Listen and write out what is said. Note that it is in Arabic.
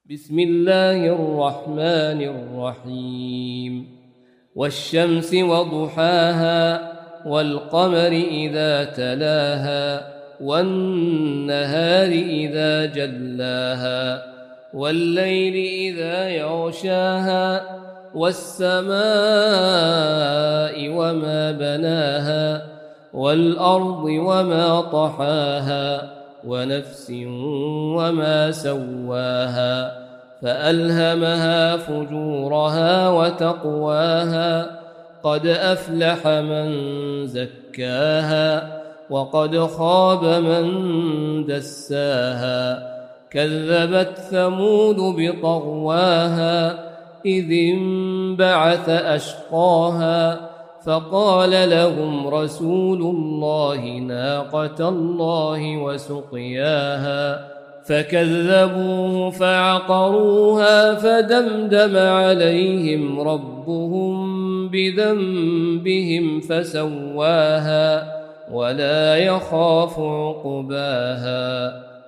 بسم الله الرحمن الرحيم والشمس وضحاها والقمر إذا تلاها والنهار إذا جلاها والليل إذا يغشاها والسماء وما بناها والأرض وما طحاها ونفس وما سواها فألهمها فجورها وتقواها قد أفلح من زكاها وقد خاب من دساها كذبت ثمود بطغواها إذ انبعث أشقاها فقال لهم رسول الله ناقة الله وسقياها فكذبوه فعقروها فدمدم عليهم ربهم بذنبهم فسواها ولا يخاف عقباها